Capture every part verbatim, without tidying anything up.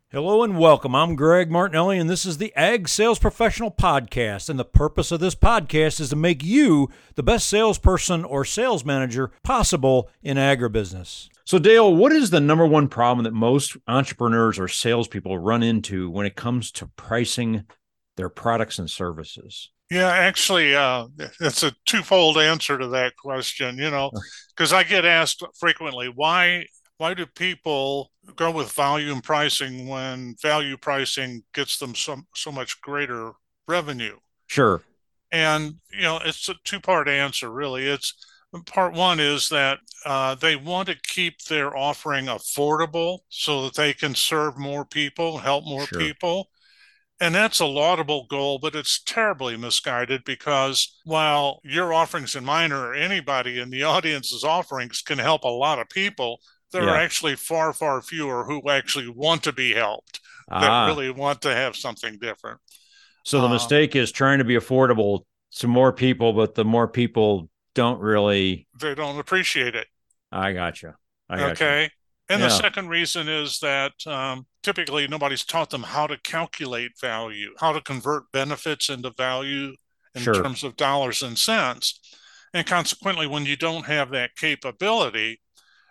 Hello and welcome. I'm Greg Martinelli, and this is the Ag Sales Professional Podcast. And the purpose of this podcast is to make you the best salesperson or sales manager possible in agribusiness. So, Dale, what is the number one problem that most entrepreneurs or salespeople run into when it comes to pricing their products and services? Yeah, actually, uh, it's a twofold answer to that question, you know, because I get asked frequently, why why do people go with volume pricing when value pricing gets them so, so much greater revenue? Sure. And, you know, it's a two-part answer, really. It's part one is that uh, they want to keep their offering affordable so that they can serve more people, help more Sure. people. And that's a laudable goal, but it's terribly misguided because while your offerings and mine or anybody in the audience's offerings can help a lot of people, there Yeah. are actually far, far fewer who actually want to be helped, that Ah, really want to have something different. so the Uh, mistake is trying to be affordable to more people, but the more people don't really. they don't appreciate it. I gotcha. I gotcha. Okay. And the Yeah. second reason is that um, typically nobody's taught them how to calculate value, how to convert benefits into value in Sure. terms of dollars and cents. And consequently, when you don't have that capability,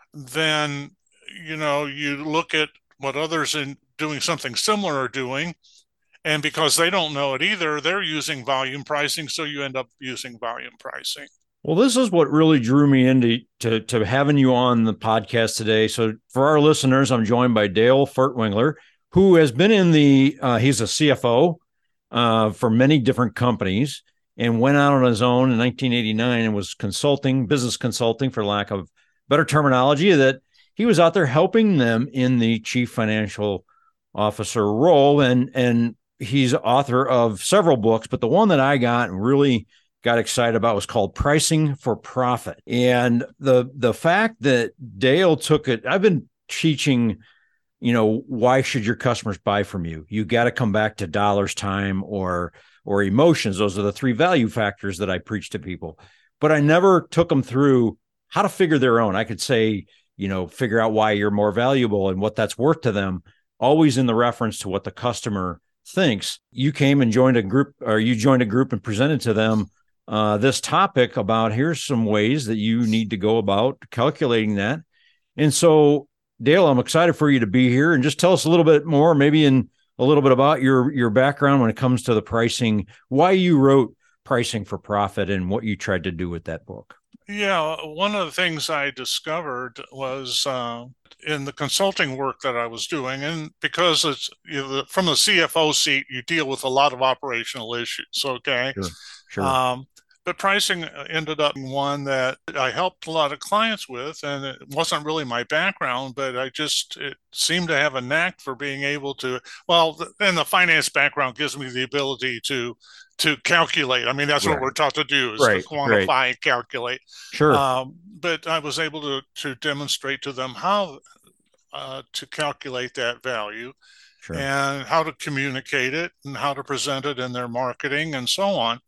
then, you know, you look at what others in doing something similar are doing. And because they don't know it either, they're using volume pricing. So you end up using volume pricing. Well, this is what really drew me into to, to having you on the podcast today. So for our listeners, I'm joined by Dale Furtwängler, who has been in the, uh, he's a C F O uh, for many different companies and went out on his own in nineteen eighty-nine and was consulting, business consulting, for lack of better terminology, that he was out there helping them in the chief financial officer role. And, and he's author of several books, but the one that I got and really got excited about was called Pricing for Profit. And the the fact that Dale took it, I've been teaching, you know, why should your customers buy from you? You got to come back to dollars, time, or or emotions. Those are the three value factors that I preach to people. But I never took them through how to figure their own. I could say, you know, figure out why you're more valuable and what that's worth to them, always in the reference to what the customer thinks. You came and joined a group, or you joined a group and presented to them Uh, this topic about here's some ways that you need to go about calculating that. And so, Dale, I'm excited for you to be here and just tell us a little bit more, maybe in a little bit about your, your background when it comes to the pricing, why you wrote Pricing for Profit and what you tried to do with that book. Yeah, one of the things I discovered was uh, in the consulting work that I was doing, and because it's you know, from the C F O seat, you deal with a lot of operational issues. Okay. Sure. Sure. Um, but pricing ended up being one that I helped a lot of clients with, and it wasn't really my background, but I just it seemed to have a knack for being able to. Well, and the finance background gives me the ability to to calculate. I mean, that's Right. what we're taught to do is Right, to quantify right. and calculate. Sure. Um, but I was able to to demonstrate to them how uh, to calculate that value Sure. and how to communicate it and how to present it in their marketing and so on.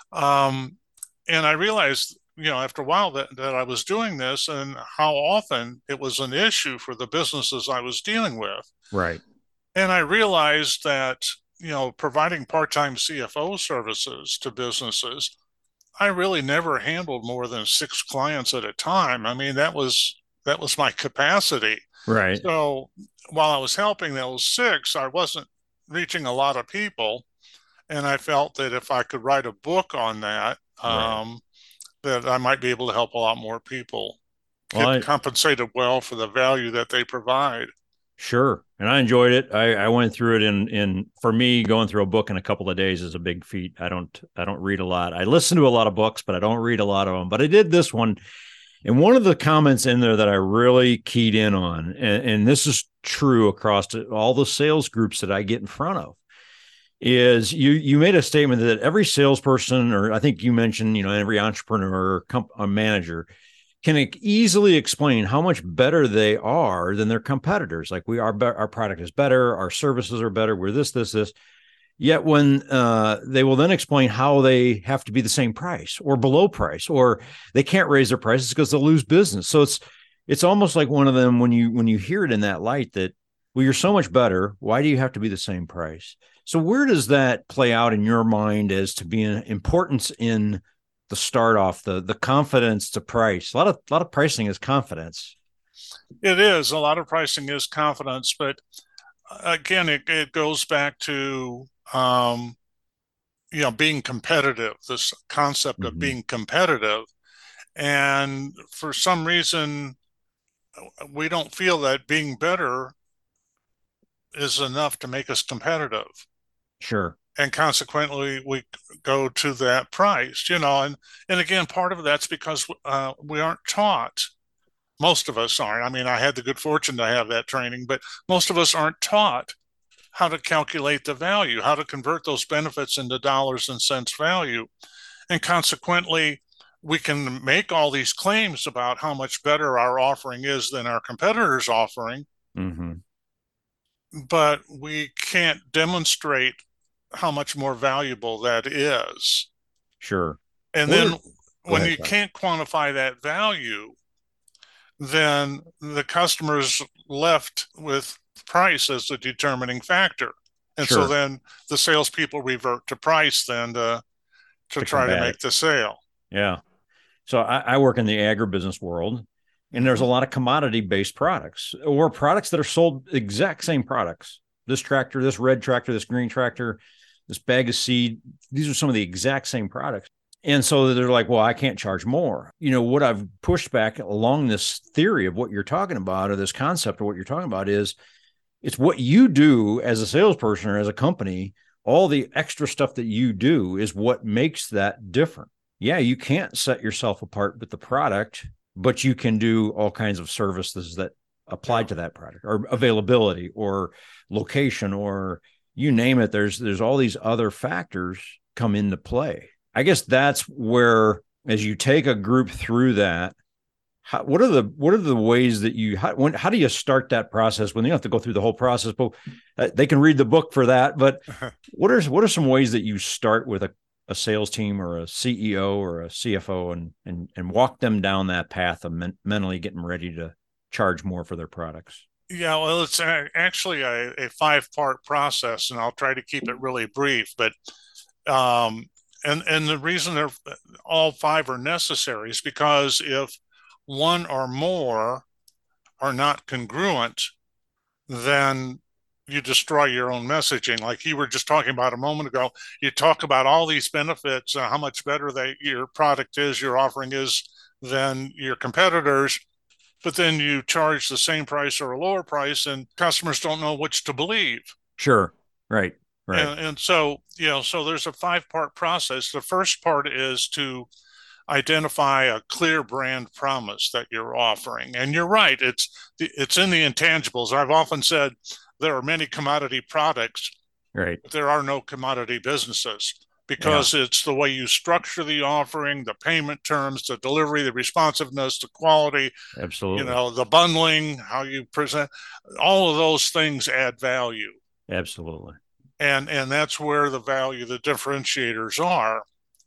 Um, and I realized, you know, after a while that, that I was doing this and how often it was an issue for the businesses I was dealing with. Right. And I realized that, you know, providing part-time C F O services to businesses, I really never handled more than six clients at a time. I mean, that was that was my capacity. Right. So while I was helping those six, I wasn't reaching a lot of people. And I felt that if I could write a book on that, Right. um, that I might be able to help a lot more people Well, get I, compensated well for the value that they provide. Sure. And I enjoyed it. I, I went through it in, in, for me, going through a book in a couple of days is a big feat. I don't, I don't read a lot. I listen to a lot of books, but I don't read a lot of them, but I did this one. And one of the comments in there that I really keyed in on, and, and this is true across all the sales groups that I get in front of, is you, you made a statement that every salesperson, or I think you mentioned, you know, every entrepreneur or comp, a manager can easily explain how much better they are than their competitors. Like we are, our product is better, our services are better, we're this, this, this. Yet when uh, they will then explain how they have to be the same price or below price, or they can't raise their prices because they'll lose business. So it's it's almost like one of them when you when you hear it in that light that, well, you're so much better. Why do you have to be the same price? So where does that play out in your mind as to being importance in the start off, the the confidence to price? A lot of a lot of pricing is confidence. It is. A lot of pricing is confidence, but again, it, it goes back to um, you know, being competitive, this concept of Mm-hmm. being competitive. And for some reason, we don't feel that being better is enough to make us competitive. Sure. And consequently, we go to that price, you know, and, and again, part of that's because uh, we aren't taught. Most of us aren't. I mean, I had the good fortune to have that training, but most of us aren't taught how to calculate the value, how to convert those benefits into dollars and cents value. And consequently, we can make all these claims about how much better our offering is than our competitors' offering, Mm-hmm. but we can't demonstrate how much more valuable that is. Sure. And What then are, when ahead, you sorry. can't quantify that value, then the customer's left with price as the determining factor. And so Sure. then the salespeople revert to price then to, to To try to combat it. make the sale. Yeah. So I, I work in the agribusiness world, and there's a lot of commodity-based products or products that are sold exact same products. This tractor, this red tractor, this green tractor, this bag of seed. These are some of the exact same products. And so they're like, well, I can't charge more. You know, what I've pushed back along this theory of what you're talking about, or this concept of what you're talking about, is it's what you do as a salesperson or as a company. All the extra stuff that you do is what makes that different. Yeah, you can't set yourself apart with the product, but you can do all kinds of services that apply Yeah. to that product, or availability or location, or you name it. There's there's all these other factors come into play. I guess that's where, as you take a group through that, how, what are the what are the ways that you how, when, how do you start that process when you don't have to go through the whole process, but uh, they can read the book for that. But what are what are some ways that you start with a, a sales team or a C E O or a C F O and and and walk them down that path of men, mentally getting ready to charge more for their products? Yeah, well, it's actually a, a five-part process, and I'll try to keep it really brief. But um, and and the reason they're all five are necessary is because if one or more are not congruent, then you destroy your own messaging. Like you were just talking about a moment ago, you talk about all these benefits, uh, how much better that your product is, your offering is than your competitors, but then you charge the same price or a lower price, and customers don't know which to believe. Sure. Right. Right. And, and so, you know, so there's a five part process. The first part is to identify a clear brand promise that you're offering. And you're right, it's it's in the intangibles. I've often said there are many commodity products, Right. but there are no commodity businesses, because yeah. It's the way you structure the offering, the payment terms, the delivery, the responsiveness, the quality, Absolutely. You know, the bundling, how you present, all of those things add value. Absolutely. And and that's where the value, the differentiators are.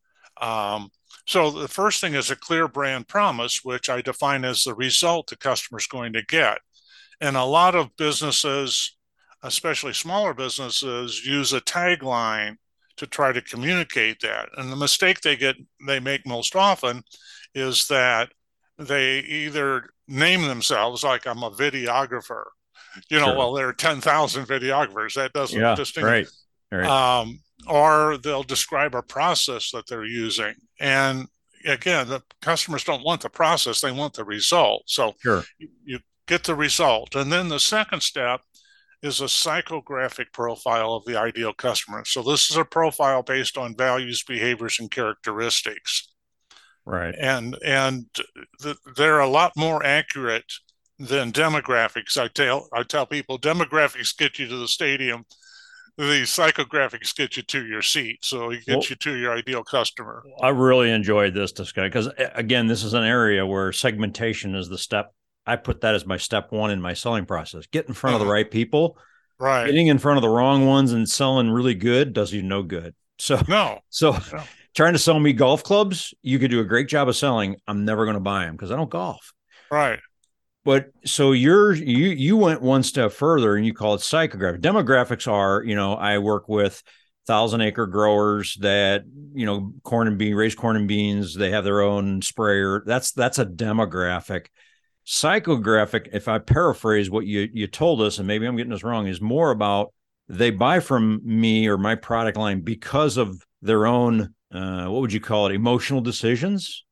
Um, so the first thing is a clear brand promise, which I define as the result the customer's going to get. And a lot of businesses, especially smaller businesses, use a tagline to try to communicate that. And the mistake they get, they make most often is that they either name themselves like, I'm a videographer. You know, sure. Well, there are ten thousand videographers. That doesn't yeah, distinguish. Right. Right. Um, or they'll describe a process that they're using. And again, the customers don't want the process, they want the result. So sure. you, you get the result. And then the second step is a psychographic profile of the ideal customer. So this is a profile based on values, behaviors, and characteristics. Right. And and the, they're a lot more accurate than demographics. I tell I tell people demographics get you to the stadium. The psychographics get you to your seat, so it gets well, you to your ideal customer. I really enjoyed this discussion because, again, this is an area where segmentation is the step. I put that as my step one in my selling process. Get in front mm-hmm. of the right people. Right. Getting in front of the wrong ones and selling really good does you no good. So no. So no. Trying to sell me golf clubs, you could do a great job of selling. I'm never going to buy them because I don't golf. Right. But so you're you you went one step further and you call it psychographic. Demographics are, you know, I work with thousand acre growers that, you know, corn and bean, raise corn and beans. They have their own sprayer. That's that's a demographic. Psychographic, if I paraphrase what you you told us, and maybe I'm getting this wrong, is more about they buy from me or my product line because of their own, uh, what would you call it, emotional decisions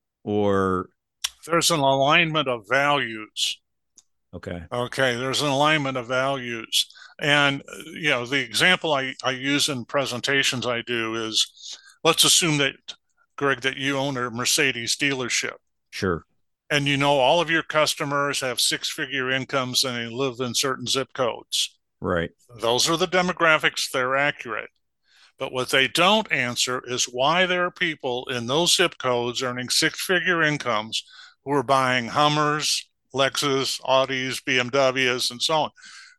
or There's an alignment of values. okay. Okay, there's an alignment of values. And, you know, the example I, I use in presentations I do is, let's assume that, Greg, that you own a Mercedes dealership. Sure. And you know all of your customers have six-figure incomes and they live in certain zip codes. Right. Those are the demographics, they're accurate. But what they don't answer is why there are people in those zip codes earning six-figure incomes who are buying Hummers, Lexus, Audis, B M Ws, and so on.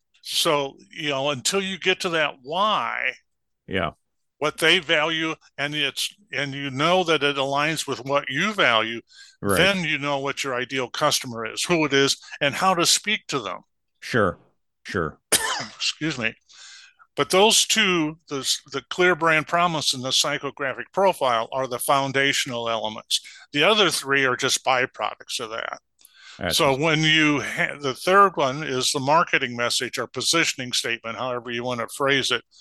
So, you know, until you get to that why, yeah, what they value, and it's and you know that it aligns with what you value, right, then you know what your ideal customer is, who it is, and how to speak to them. Sure, sure. Excuse me. But those two, the, the clear brand promise and the psychographic profile, are the foundational elements. The other three are just byproducts of that. That's so when you, ha- the third one is the marketing message or positioning statement, however you want to phrase it.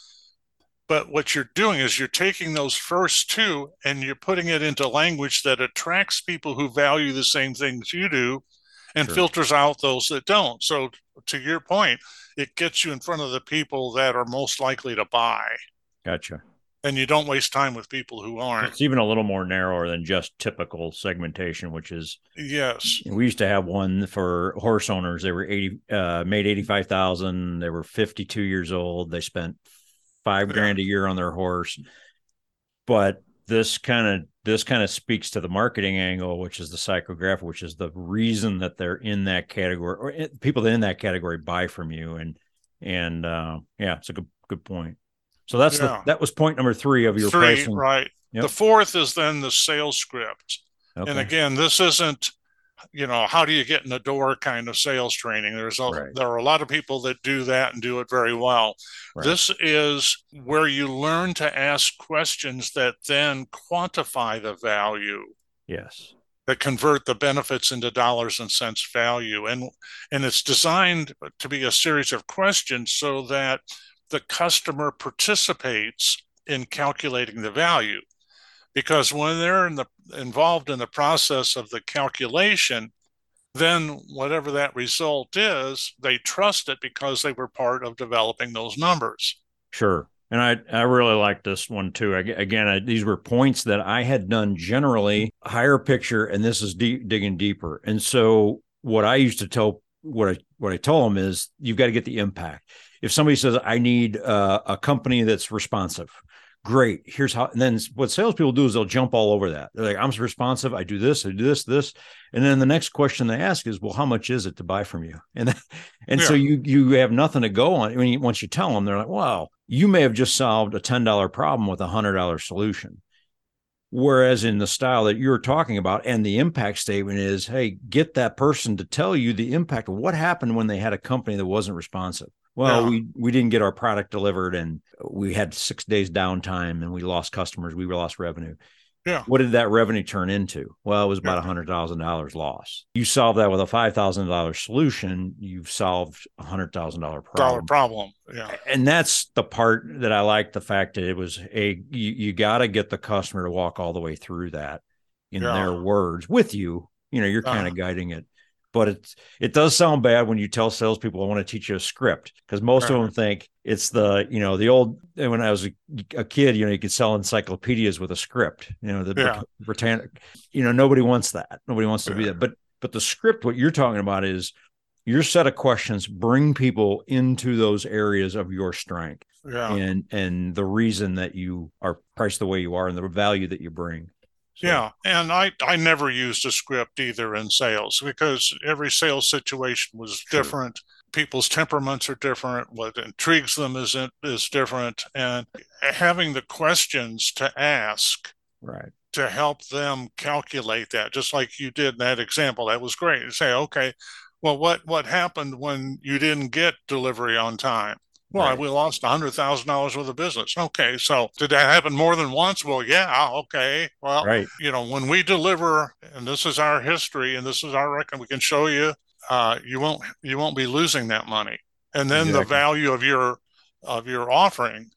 But what you're doing is you're taking those first two and you're putting it into language that attracts people who value the same things you do and sure, filters out those that don't. So to your point, it gets you in front of the people that are most likely to buy. Gotcha. And you don't waste time with people who aren't. It's even a little more narrower than just typical segmentation, which is yes. We used to have one for horse owners. They were eighty, uh, made eighty-five thousand. They were fifty-two years old. They spent five yeah. grand a year on their horse. But this kind of this kind of speaks to the marketing angle, which is the psychographic, which is the reason that they're in that category, or it, people that in that category buy from you. And and uh, yeah, it's a good good point. So that's yeah. the that was point number three of your three, pricing. Right. Yep. The fourth is then the sales script. Okay. And again, this isn't, you know, how do you get in the door kind of sales training. There's a, right. there are a lot of people that do that and do it very well. Right. This is where you learn to ask questions that then quantify the value. Yes. That convert the benefits into dollars and cents value. And, and it's designed to be a series of questions so that the customer participates in calculating the value. Because when they're in the, involved in the process of the calculation, then whatever that result is, they trust it because they were part of developing those numbers. Sure. And I, I really like this one too. I, again, I, these were points that I had done generally, higher picture, and this is deep, digging deeper. And so what I used to tell, what I, what I told them is you've got to get the impact. If somebody says, I need uh, a company that's responsive, great. Here's how. And then what salespeople do is they'll jump all over that. They're like, I'm responsive. I do this, I do this, this. And then the next question they ask is, well, how much is it to buy from you? And then, and yeah. so you you have nothing to go on. When you, once you tell them, they're like, wow, you may have just solved a ten dollar problem with a one hundred dollar solution. Whereas in the style that you're talking about, and the impact statement is, hey, get that person to tell you the impact of what happened when they had a company that wasn't responsive. Well, yeah. we, we didn't get our product delivered and we had six days downtime and we lost customers. We lost revenue. Yeah. What did that revenue turn into? Well, it was about yeah. one hundred thousand dollars loss. You solve that with a five thousand dollars solution, you've solved a one hundred thousand dollars problem. Dollar problem. Yeah. And that's the part that I like, the fact that it was a, you, you got to get the customer to walk all the way through that in yeah. their words with you. You know, you're kind of uh, guiding it. But it it does sound bad when you tell salespeople, I want to teach you a script, because most right. of them think it's the, you know, the old, when I was a, a kid, you know, you could sell encyclopedias with a script, you know, the yeah. Britannic, you know, nobody wants that. Nobody wants to yeah. be that. But, but the script, what you're talking about is your set of questions, bring people into those areas of your strength yeah. and, and the reason that you are priced the way you are and the value that you bring. So. Yeah, and I, I never used a script either in sales, because every sales situation was different. Sure. People's temperaments are different. What intrigues them is is different, and having the questions to ask, right, to help them calculate that, just like you did in that example, that was great. You say, okay, Well, what what happened when you didn't get delivery on time? Well, Right. we lost one hundred thousand dollars worth of business. Okay, so did that happen more than once? Well, yeah, okay. Well, Right. you know, when we deliver, and this is our history, and this is our record, we can show you, uh, you won't you won't be losing that money. And then the Exactly. value of your of your offering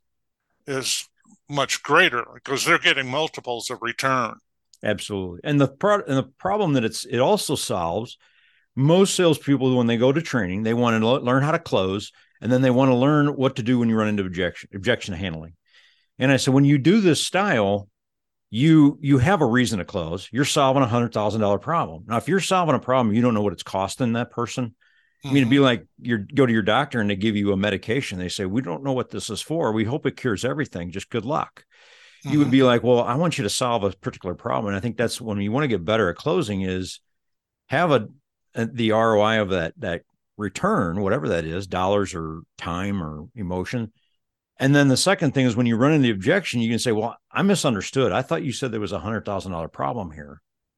is much greater because they're getting multiples of return. Absolutely. And the pro- and the problem that it's it also solves, most salespeople, when they go to training, they want to lo- learn how to close, and then they want to learn what to do when you run into objection objection handling. And I said, when you do this style, you you have a reason to close. You're solving a hundred thousand dollar problem. Now, if you're solving a problem, you don't know what it's costing that person. I mean, it'd be Mm-hmm. like you go to your doctor and they give you a medication. They say, we don't know what this is for. We hope it cures everything. Just good luck. You would Mm-hmm. be like, well, I want you to solve a particular problem. And I think that's when you want to get better at closing is have a, a the R O I of that that return, whatever that is, dollars or time or emotion. And then the second thing is when you run into the objection, you can say, well, I misunderstood. I thought you said there was a hundred thousand dollar problem here.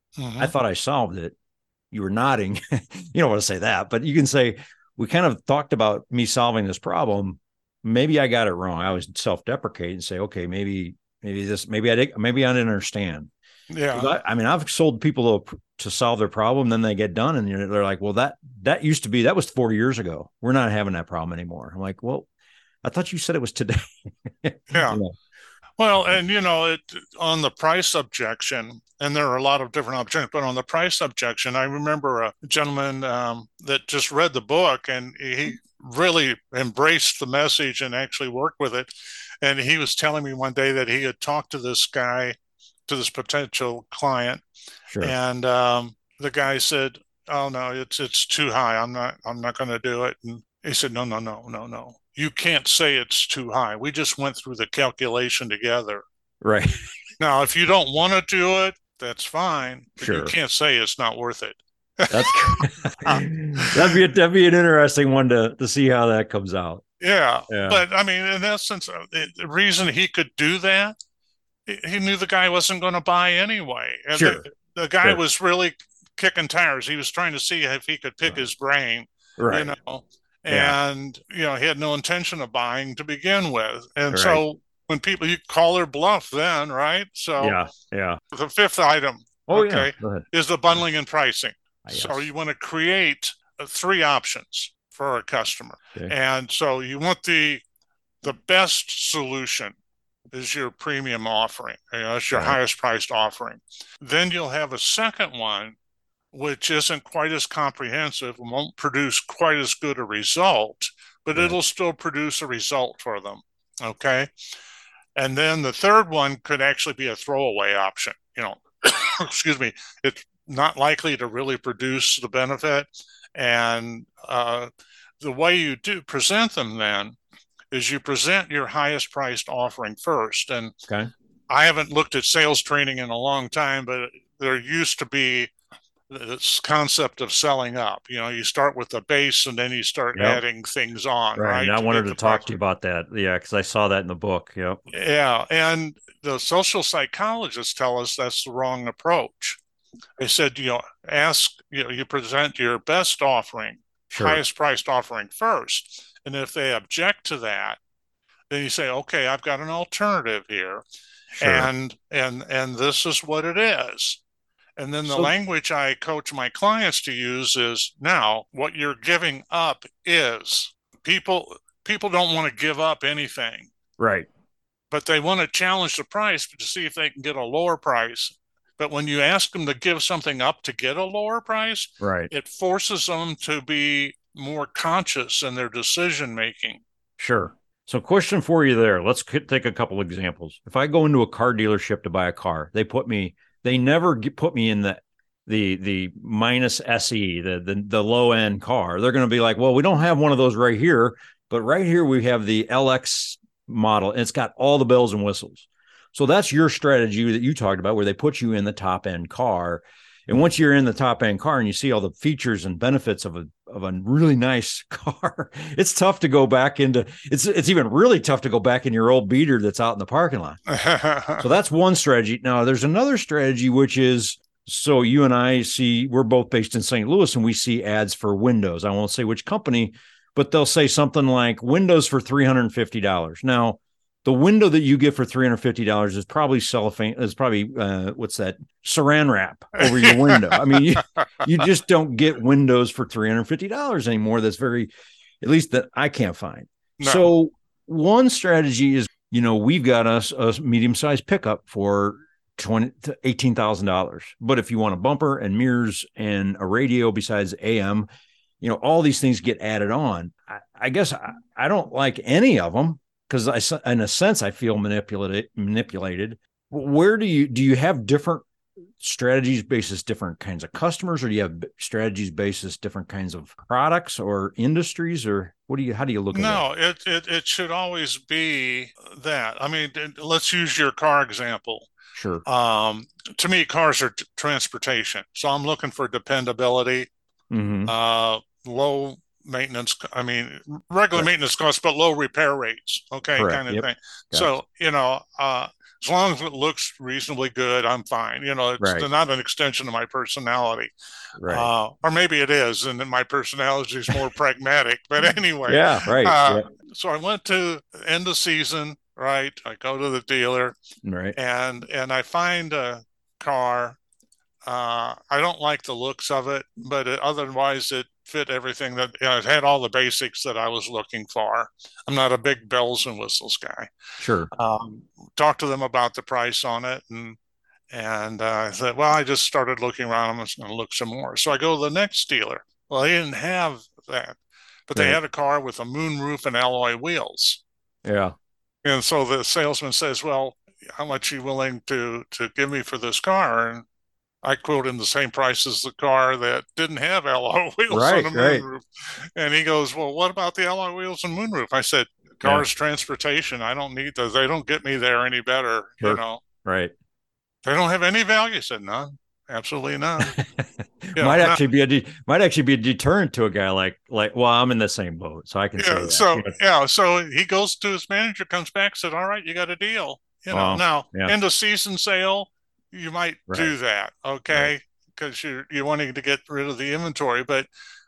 I Mm-hmm. thought I solved it. You were nodding. You don't want to say that, but you can say, we kind of talked about me solving this problem. Maybe I got it wrong. I was self-deprecate and say, okay, maybe, maybe this, maybe I did, maybe I didn't understand. Yeah. I, I mean, I've sold people to, to solve their problem. Then they get done and they're like, well, that, that used to be, that was four years ago. We're not having that problem anymore. I'm like, well, I thought you said it was today. Yeah. You know, Well, and you know, it on the price objection, and there are a lot of different objections, but on the price objection, I remember a gentleman um, that just read the book and he really embraced the message and actually worked with it. And he was telling me one day that he had talked to this guy, to this potential client, sure. and um, the guy said, "Oh no, it's it's too high. I'm not I'm not going to do it." And he said, "No, no, no, no, no. You can't say it's too high. We just went through the calculation together. Right. Now, if you don't want to do it, that's fine, but you Sure. can't say it's not worth it." That's that'd be a, that'd be an interesting one to to see how that comes out. Yeah, Yeah. but I mean, in essence, uh, the the reason he could do that, he he knew the guy wasn't going to buy anyway, and the Sure. the guy Sure. was really kicking tires. He was trying to see if he could pick Right. his brain, you Right. know, Yeah. and you know he had no intention of buying to begin with, and Right. so when people you call their bluff, then right. So Yeah. Yeah. the fifth item, Oh yeah. okay, Go ahead. is the bundling and pricing. Ah, So yes. you want to create uh, three options for a customer. Okay. And so you want the the best solution is your premium offering. You know, it's your Right. highest priced offering. Then you'll have a second one which isn't quite as comprehensive, won't produce quite as good a result, but Right. it'll still produce a result for them. Okay. And then the third one could actually be a throwaway option. You know, excuse me, it's not likely to really produce the benefit. And uh, the way you do present them then is you present your highest priced offering first. And Okay. I haven't looked at sales training in a long time, but there used to be this concept of selling up. You know, you start with the base and then you start Yep. adding things on, Right. right? And I To wanted get to the talk price. to you about that. Yeah, because I saw that in the book. Yep. Yeah. And the social psychologists tell us that's the wrong approach. They said, you know, ask, you know, you present your best offering, Sure. highest priced offering first. And if they object to that, then you say, okay, I've got an alternative here. Sure. And and and this is what it is. And then the So- language I coach my clients to use is now what you're giving up is people people don't want to give up anything, Right. but they want to challenge the price to see if they can get a lower price. But when you ask them to give something up to get a lower price, Right. it forces them to be more conscious in their decision making. Sure. So, question for you there. Let's c- take a couple examples. If I go into a car dealership to buy a car, they put me. They never get, put me in the the the minus S E, the the the low end car. They're going to be like, well, we don't have one of those right here, but right here we have the L X model, and it's got all the bells and whistles. So that's your strategy that you talked about, where they put you in the top end car. And once you're in the top end car and you see all the features and benefits of a of a really nice car, it's tough to go back into it's it's even really tough to go back in your old beater that's out in the parking lot. So that's one strategy. Now there's another strategy, which is So you and I see, we're both based in Saint Louis, and we see ads for windows. I won't say which company, but they'll say something like windows for three hundred fifty dollars. Now, the window that you get for three hundred fifty dollars is probably cellophane, is probably, uh, what's that, saran wrap over your window. I mean, you, you just don't get windows for three hundred fifty dollars anymore. That's very, at least that I can't find. No. So one strategy is, you know, we've got us a medium-sized pickup for twenty to eighteen thousand dollars. But if you want a bumper and mirrors and a radio besides A M, you know, all these things get added on. I, I guess I, I don't like any of them because I, in a sense, I feel manipulated, manipulated. Where do you, do you have different strategies basis different kinds of customers, or do you have strategies basis different kinds of products or industries, or what do you, how do you look at no, that? No, it, it, it should always be that. I mean, let's use your car example. Sure. Um, to me, cars are t- transportation. So I'm looking for dependability, mm-hmm. uh, low maintenance. I mean, regular right. maintenance costs, but low repair rates. Okay. Correct. Kind of yep. thing. Got so, it. you know, uh, as long as it looks reasonably good, I'm fine. You know, it's right. not an extension of my personality. Right. Uh, or maybe it is, and then my personality is more pragmatic. But anyway. Yeah, right. Uh, yep. So I went to end of season, right? I go to the dealer. Right. And and I find a car. Uh, I don't like the looks of it, but it, otherwise it fit everything that, you know, it had all the basics that I was looking for. I'm not a big bells and whistles guy. Sure. Um, talked to them about the price on it, and and uh, I said, well, I just started looking around. I'm just going to look some more. So I go to the next dealer. Well, they didn't have that, but they right. had a car with a moonroof and alloy wheels. Yeah. And so the salesman says, well, how much are you willing to to give me for this car? And I quote him the same price as the car that didn't have alloy wheels right, on a right. moonroof. And he goes, well, what about the alloy wheels and moonroof? I said, car's yeah. transportation. I don't need those. They don't get me there any better. Sure. You know, right. They don't have any value. I said, none. Absolutely none. You might know, actually not, be a de- might actually be a deterrent to a guy like like well, I'm in the same boat, so I can yeah, say that. So you know? yeah, so he goes to his manager, comes back, said, all right, you got a deal. You know, oh, now yeah. end of season sale, you might right. do that, okay, because right. you're you're wanting to get rid of the inventory, but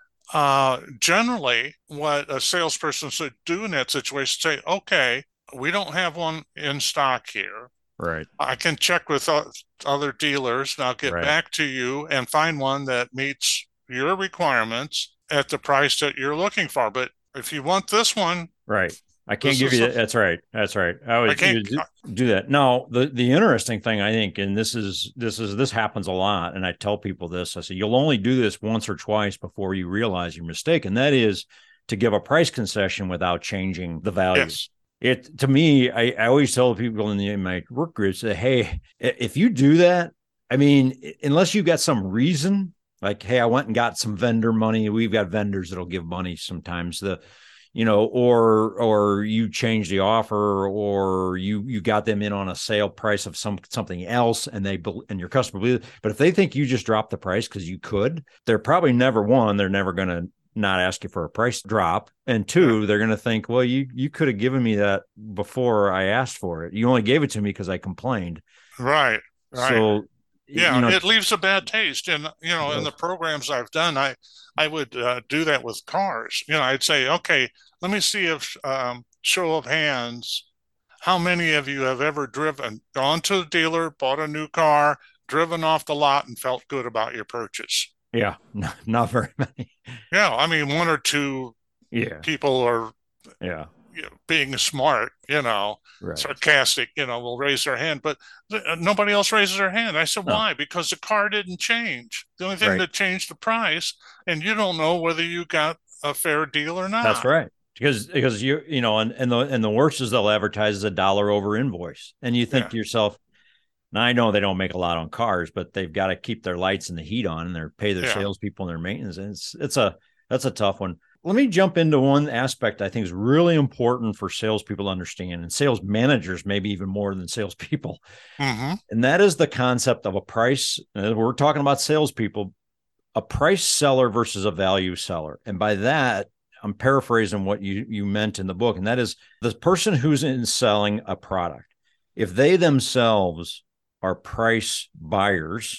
uh, generally, what a salesperson should do in that situation, say, okay, we don't have one in stock here. Right. I can check with other dealers, and I'll get right. back to you and find one that meets your requirements at the price that you're looking for. But if you want this one, right, I can't give you that. That's right. That's right. I would I can't, do, do that. Now, the the interesting thing, I think, and this is this is this happens a lot, and I tell people this. I say you'll only do this once or twice before you realize your mistake, and that is to give a price concession without changing the value. Yes. It to me, I, I always tell people in, the, in my work groups that, hey, if you do that, I mean, unless you got some reason, like, hey, I went and got some vendor money. We've got vendors that'll give money sometimes. The, you know, or or you change the offer, or you you got them in on a sale price of some something else, and they and your customer believes it. But if they think you just dropped the price because you could, they're probably never one. They're never going to not ask you for a price drop, and two, yeah. they're going to think, well, you you could have given me that before I asked for it. You only gave it to me because I complained. Right. Right. So yeah, you know, it leaves a bad taste. And you know, in the programs I've done, I I would uh, do that with cars. You know, I'd say, okay, let me see if um, show of hands, how many of you have ever driven, gone to the dealer, bought a new car, driven off the lot, and felt good about your purchase. Yeah, not, not very many. Yeah, I mean, one or two yeah. people are yeah. you know, being smart, you know, right. sarcastic, you know, will raise their hand, but th- nobody else raises their hand. I said, no. why? Because the car didn't change. The only thing right. that changed the price, and you don't know whether you got a fair deal or not. That's right. Because because you you know, and and the and the worst is they'll advertise as a dollar over invoice, and you think yeah. to yourself, now, I know they don't make a lot on cars, but they've got to keep their lights and the heat on, and they pay their yeah. salespeople and their maintenance. And it's it's a that's a tough one. Let me jump into one aspect I think is really important for salespeople to understand, and sales managers maybe even more than salespeople, mm-hmm. and that is the concept of a price. We're talking about salespeople, a price seller versus a value seller, and by that, I'm paraphrasing what you you meant in the book, and that is the person who's in selling a product. If they themselves are price buyers,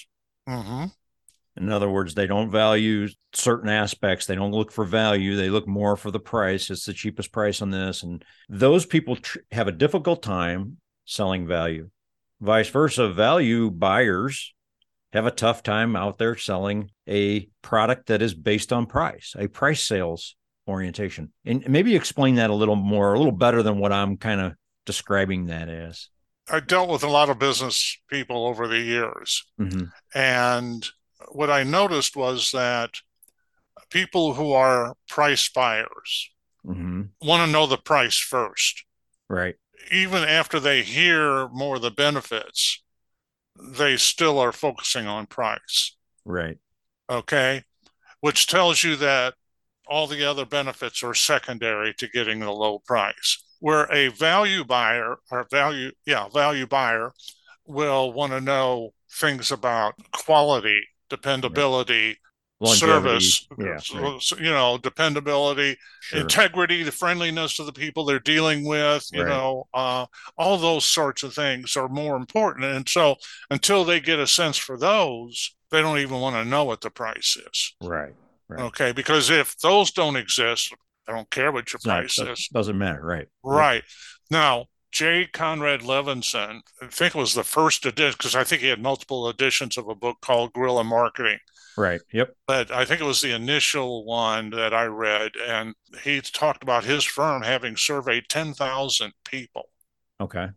Mm-hmm. In other words, they don't value certain aspects. They don't look for value. They look more for the price. It's the cheapest price on this. And those people tr- have a difficult time selling value. Vice versa, value buyers have a tough time out there selling a product that is based on price, a price sales orientation. And maybe explain that a little more, a little better than what I'm kind of describing that as. I dealt with a lot of business people over the years. Mm-hmm. And what I noticed was that people who are price buyers Mm-hmm. want to know the price first. Right. Even after they hear more of the benefits, they still are focusing on price. Right. Okay. Which tells you that all the other benefits are secondary to getting the low price. Where a value buyer or value, yeah, value buyer will want to know things about quality, dependability, Longevity. service, Yeah. Right. you know, dependability, Sure. integrity, the friendliness of the people they're dealing with, you Right. know, uh, all those sorts of things are more important. And so until they get a sense for those, they don't even want to know what the price is. Right. Right. Okay. Because if those don't exist, I don't care what your It's not, price is. doesn't matter. Right. Right. Yep. Now, J. Conrad Levinson, I think it was the first edition, because I think he had multiple editions of a book called Guerrilla Marketing. Right. Yep. But I think it was the initial one that I read, and he talked about his firm having surveyed ten thousand people. Okay.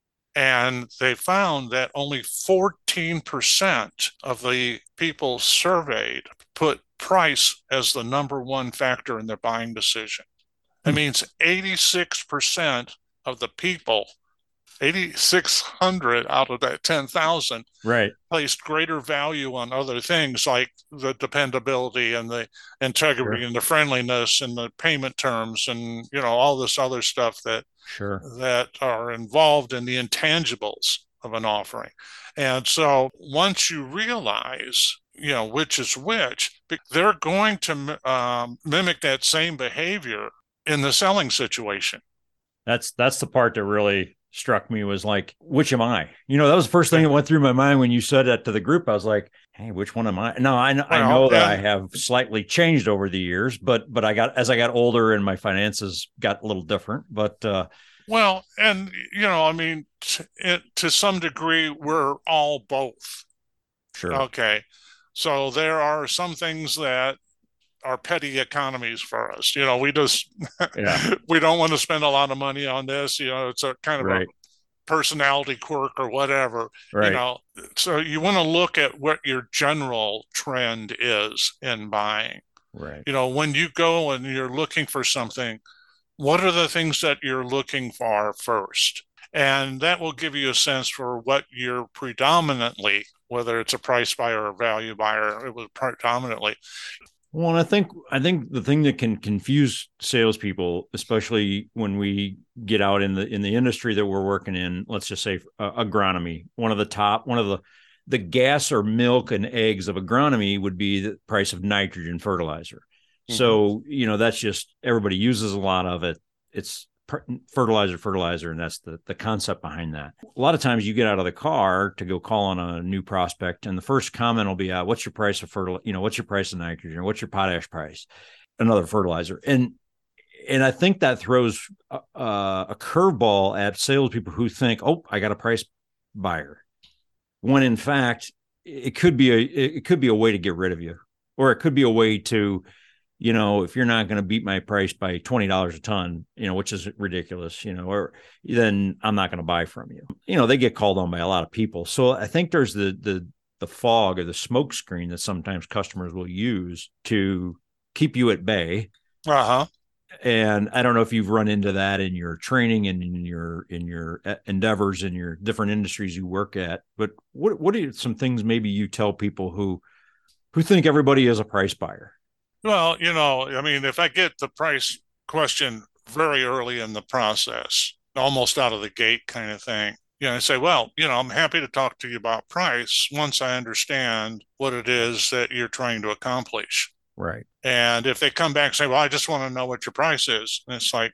And they found that only fourteen percent of the people surveyed put price as the number one factor in their buying decision. That hmm. means eighty-six percent of the people, eighty-six hundred out of that ten thousand, right, placed greater value on other things like the dependability and the integrity sure. and the friendliness and the payment terms and, you know, all this other stuff that sure. that are involved in the intangibles of an offering. And so once you realize, you know, which is which, they're going to um, mimic that same behavior in the selling situation. That's that's the part that really struck me, was like, which am I? You know, that was the first thing that went through my mind when you said that to the group. I was like, hey, which one am I? No, I, well, I know that I have slightly changed over the years, but but I got, as I got older and my finances got a little different. But uh, well, and, you know, I mean, t- it, to some degree, we're all both. Sure. Okay. So there are some things that are petty economies for us. You know, we just, yeah. we don't want to spend a lot of money on this. You know, it's a kind of right. a personality quirk or whatever, right. you know. So you want to look at what your general trend is in buying. Right. You know, when you go and you're looking for something, what are the things that you're looking for first? And that will give you a sense for what you're predominantly, whether it's a price buyer or value buyer, it was predominantly. Well, and I think I think the thing that can confuse salespeople, especially when we get out in the in the industry that we're working in, let's just say uh, agronomy, one of the top, one of the the gas or milk and eggs of agronomy would be the price of nitrogen fertilizer. Mm-hmm. So, you know, that's just, everybody uses a lot of it. It's fertilizer, fertilizer, and that's the the concept behind that. A lot of times you get out of the car to go call on a new prospect, and the first comment will be, uh, what's your price of fertilizer? You know, what's your price of nitrogen? What's your potash price? Another fertilizer. And and I think that throws a, a curveball at salespeople who think, oh, I got a price buyer. When in fact, it could be a it could be a way to get rid of you, or it could be a way to, you know, if you're not going to beat my price by twenty dollars a ton, you know, which is ridiculous, you know, or then I'm not going to buy from you. You know, they get called on by a lot of people. So I think there's the the the fog or the smoke screen that sometimes customers will use to keep you at bay. Uh-huh. And I don't know if you've run into that in your training and in your in your endeavors in your different industries you work at. But what what are some things maybe you tell people who who think everybody is a price buyer? Well, you know, I mean, if I get the price question very early in the process, almost out of the gate kind of thing, you know, I say, well, you know, I'm happy to talk to you about price once I understand what it is that you're trying to accomplish. Right. And if they come back and say, well, I just want to know what your price is, and it's like,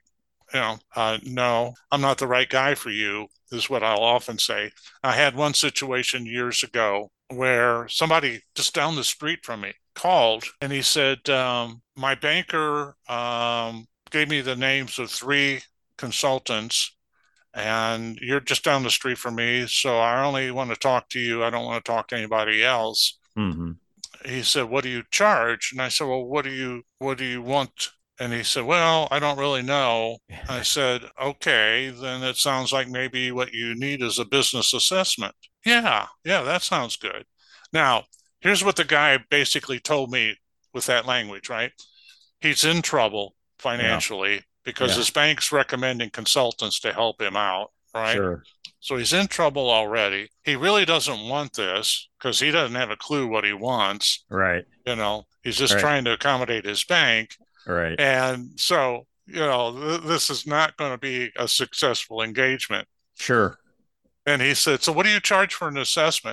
you know, uh, no, I'm not the right guy for you, is what I'll often say. I had one situation years ago where somebody just down the street from me called and he said, um, my banker um, gave me the names of three consultants and you're just down the street from me. So I only want to talk to you. I don't want to talk to anybody else. Mm-hmm. He said, what do you charge? And I said, well, what do you, what do you want? And he said, well, I don't really know. I said, okay, then it sounds like maybe what you need is a business assessment. Yeah, yeah, that sounds good. Now, here's what the guy basically told me with that language, right? He's in trouble financially yeah. because yeah. his bank's recommending consultants to help him out, right? Sure. So he's in trouble already. He really doesn't want this because he doesn't have a clue what he wants. Right. You know, he's just right. trying to accommodate his bank. Right. And so, you know, th- this is not going to be a successful engagement. Sure. And he said, so what do you charge for an assessment?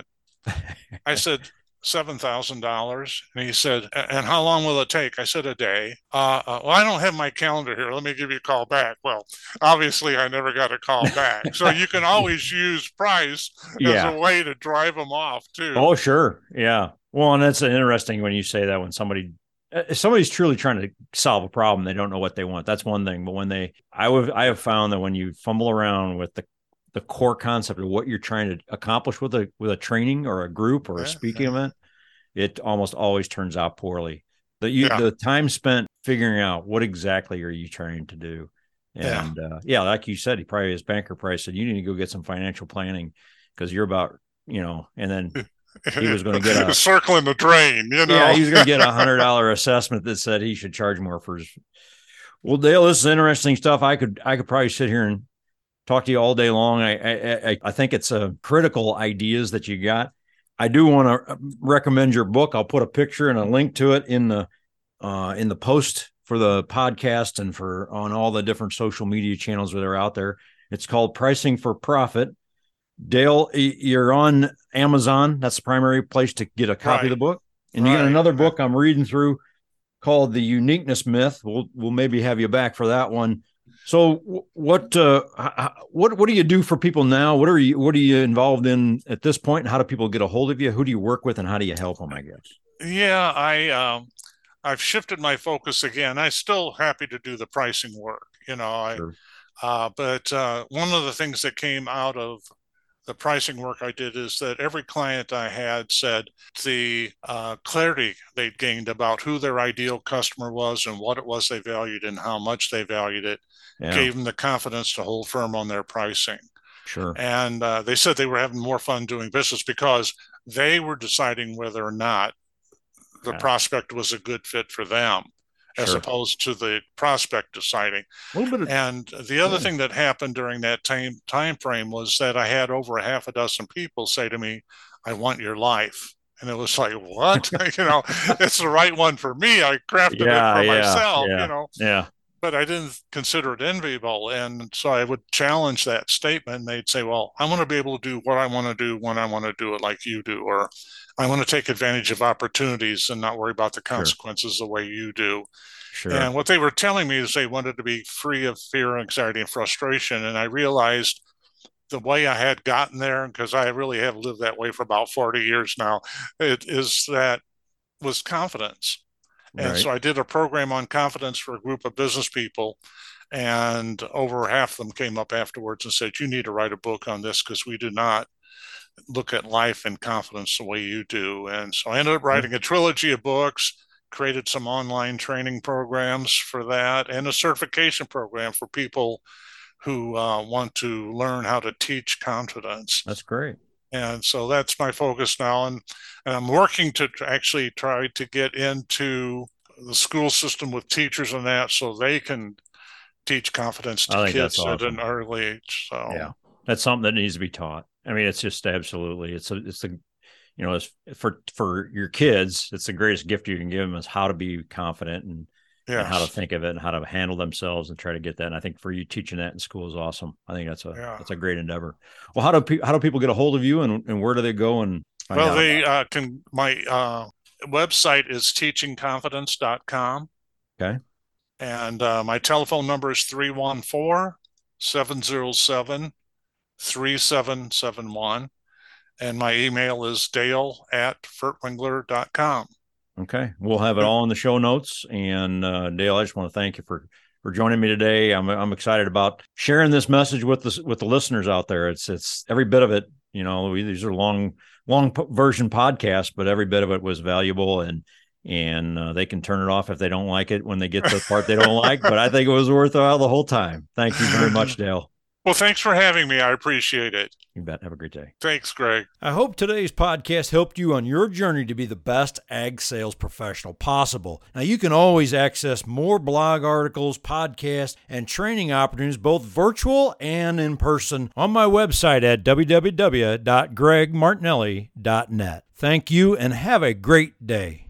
I said, seven thousand dollars. And he said, and how long will it take? I said, a day. Uh, uh, well, I don't have my calendar here. Let me give you a call back. Well, obviously, I never got a call back. So you can always use price yeah. as a way to drive them off, too. Oh, sure. Yeah. Well, and that's interesting when you say that when somebody, if somebody's truly trying to solve a problem, they don't know what they want. That's one thing. But when they, I would, I have found that when you fumble around with the the core concept of what you're trying to accomplish with a with a training or a group or a speaking yeah. event, it almost always turns out poorly. The you, yeah. the time spent figuring out what exactly are you trying to do, and yeah, uh, yeah like you said, he probably his banker probably said you need to go get some financial planning because you're about you know, and then he was going to get a circling the drain, you know. Yeah, he was going to get a hundred dollar assessment that said he should charge more for his. Well, Dale, this is interesting stuff. I could I could probably sit here and talk to you all day long. I I, I think it's a critical ideas that you got. I do want to recommend your book. I'll put a picture and a link to it in the uh, in the post for the podcast and for on all the different social media channels that are out there. It's called Pricing for Profit. Dale, you're on Amazon. That's the primary place to get a copy right. of the book. And right. you got another book I'm reading through called The Uniqueness Myth. We'll we'll maybe have you back for that one. So what uh, what what do you do for people now? What are you what are you involved in at this point? And how do people get a hold of you? Who do you work with, and how do you help them? I guess. Yeah, I um, I've shifted my focus again. I'm still happy to do the pricing work, you know. I sure. uh, but uh, one of the things that came out of the pricing work I did is that every client I had said the uh, clarity they'd gained about who their ideal customer was and what it was they valued and how much they valued it yeah. gave them the confidence to hold firm on their pricing. Sure. And uh, they said they were having more fun doing business because they were deciding whether or not the yeah. prospect was a good fit for them. As sure. opposed to the prospect deciding. A little bit of, and the other yeah. thing that happened during that time time frame was that I had over a half a dozen people say to me, I want your life. And it was like, what? you know, it's the right one for me. I crafted yeah, it for yeah, myself, yeah, you know. Yeah. But I didn't consider it enviable. And so I would challenge that statement. And they'd say, well, I want to be able to do what I want to do when I want to do it like you do. Or I want to take advantage of opportunities and not worry about the consequences sure. the way you do. Sure. And what they were telling me is they wanted to be free of fear, anxiety, and frustration. And I realized the way I had gotten there, because I really have lived that way for about forty years now, it is that was confidence. And right. so I did a program on confidence for a group of business people. And over half of them came up afterwards and said, you need to write a book on this because we do not look at life and confidence the way you do. And so I ended up writing a trilogy of books, created some online training programs for that, and a certification program for people who uh, want to learn how to teach confidence. That's great. And so that's my focus now. And, and I'm working to actually try to get into the school system with teachers and that so they can teach confidence to kids awesome. At an early age. So yeah, that's something that needs to be taught. I mean, it's just absolutely, it's a, it's the, you know, it's for, for your kids, it's the greatest gift you can give them is how to be confident and, yes. and how to think of it and how to handle themselves and try to get that. And I think for you teaching that in school is awesome. I think that's a, yeah. that's a great endeavor. Well, how do pe- how do people get a hold of you and, and where do they go and find well, out they uh, can, my uh, website is teaching confidence dot com. Okay. And uh, my telephone number is three one four, seven zero seven, three seven seven one. And my email is dale at furtwingler dot com. Okay. We'll have it all in the show notes. And uh, Dale, I just want to thank you for, for joining me today. I'm, I'm excited about sharing this message with the, with the listeners out there. It's, it's every bit of it, you know, we, these are long, long version podcasts, but every bit of it was valuable, and, and uh, they can turn it off if they don't like it when they get to the part they don't like, but I think it was worthwhile the whole time. Thank you very much, Dale. Well, thanks for having me. I appreciate it. You bet. Have a great day. Thanks, Greg. I hope today's podcast helped you on your journey to be the best ag sales professional possible. Now, you can always access more blog articles, podcasts, and training opportunities, both virtual and in person, on my website at w w w dot greg martinelli dot net. Thank you and have a great day.